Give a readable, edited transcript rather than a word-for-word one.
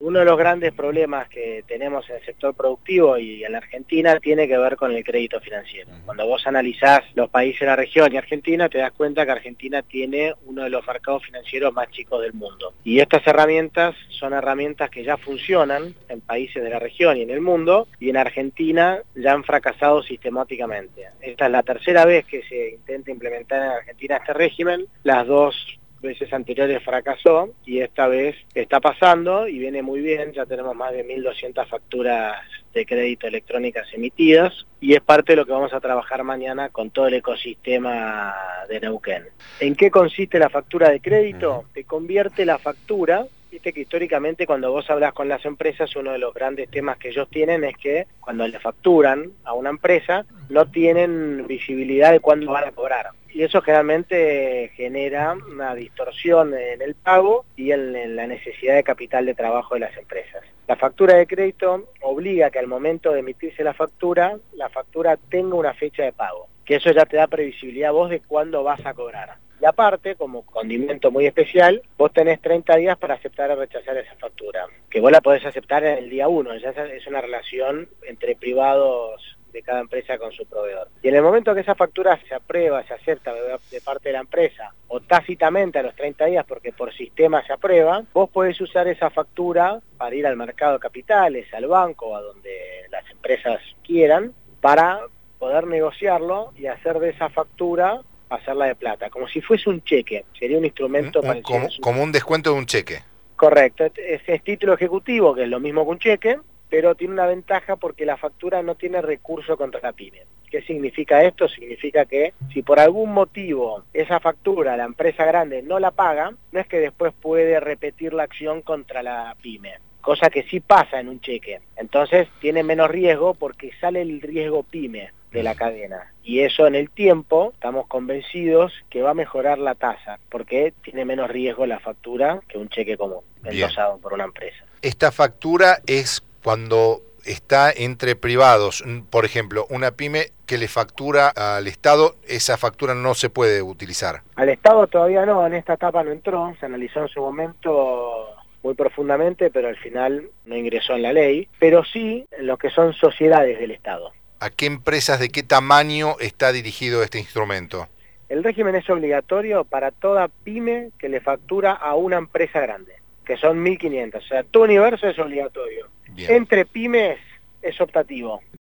Uno de los grandes problemas que tenemos en el sector productivo y en la Argentina tiene que ver con el crédito financiero. Cuando vos analizás los países de la región y Argentina, te das cuenta que Argentina tiene uno de los mercados financieros más chicos del mundo. Y estas herramientas son herramientas que ya funcionan en países de la región y en el mundo, y en Argentina ya han fracasado sistemáticamente. Esta es la tercera vez que se intenta implementar en Argentina este régimen. Las dos veces anteriores fracasó y esta vez está pasando y viene muy bien. Ya tenemos más de 1.200 facturas de crédito electrónicas emitidas y es parte de lo que vamos a trabajar mañana con todo el ecosistema de Neuquén. ¿En qué consiste la factura de crédito? Te convierte la factura. Viste que históricamente cuando vos hablas con las empresas, uno de los grandes temas que ellos tienen es que cuando le facturan a una empresa no tienen visibilidad de cuándo van a cobrar. Y eso generalmente genera una distorsión en el pago y en la necesidad de capital de trabajo de las empresas. La factura de crédito obliga a que al momento de emitirse la factura tenga una fecha de pago, que eso ya te da previsibilidad a vos de cuándo vas a cobrar. Y aparte, como condimento muy especial, vos tenés 30 días para aceptar o rechazar esa factura, que vos la podés aceptar en el día 1, ya es una relación entre privados de cada empresa con su proveedor. Y en el momento que esa factura se aprueba, se acepta de parte de la empresa, o tácitamente a los 30 días porque por sistema se aprueba, vos podés usar esa factura para ir al mercado de capitales, al banco, a donde las empresas quieran, para poder negociarlo y hacer de esa factura hacerla de plata, como si fuese un cheque. Sería un instrumento parecido. Como un descuento de un cheque. Correcto, es título ejecutivo, que es lo mismo que un cheque, pero tiene una ventaja porque la factura no tiene recurso contra la pyme. ¿Qué significa esto? Significa que si por algún motivo esa factura la empresa grande no la paga, no es que después puede repetir la acción contra la pyme, cosa que sí pasa en un cheque. Entonces tiene menos riesgo porque sale el riesgo pyme de la cadena. Y eso en el tiempo estamos convencidos que va a mejorar la tasa, porque tiene menos riesgo la factura que un cheque común, endosado por una empresa. Esta factura es cuando está entre privados, por ejemplo, una pyme que le factura al Estado, esa factura no se puede utilizar. Al Estado todavía no, en esta etapa no entró, se analizó en su momento muy profundamente, pero al final no ingresó en la ley, pero sí en lo que son sociedades del Estado. ¿A qué empresas, de qué tamaño está dirigido este instrumento? El régimen es obligatorio para toda pyme que le factura a una empresa grande, que son 1.500, o sea, tu universo es obligatorio. Bien. Entre pymes es optativo.